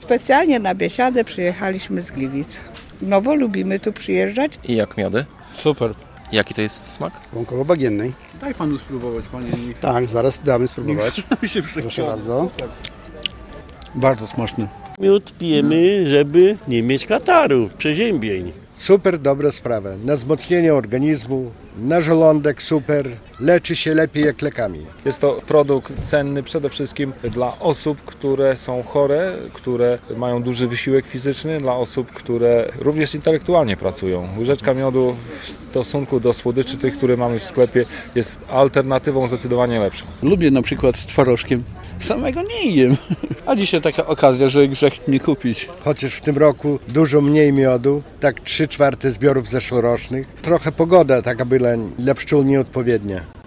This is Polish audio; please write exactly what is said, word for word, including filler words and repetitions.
Specjalnie na biesiadę przyjechaliśmy z Gliwic, no bo lubimy tu przyjeżdżać. I jak miody? Super. Jaki to jest smak? Łąkowo-bagiennej. Daj panu spróbować, panie. Tak, zaraz damy spróbować. Mi się Proszę bardzo. Bardzo smaczny. Miód pijemy, żeby nie mieć kataru, przeziębień. Super dobra sprawa. Na wzmocnienie organizmu, na żołądek super, leczy się lepiej jak lekami. Jest to produkt cenny przede wszystkim dla osób, które są chore, które mają duży wysiłek fizyczny, dla osób, które również intelektualnie pracują. Łyżeczka miodu w stosunku do słodyczy tych, które mamy w sklepie, jest alternatywą zdecydowanie lepszą. Lubię na przykład z twarożkiem. Samego nie jem. A dzisiaj taka okazja, że grzech nie kupić. Chociaż w tym roku dużo mniej miodu, tak trzy czwarte zbiorów zeszłorocznych. Trochę pogoda taka była dla pszczół nieodpowiednia.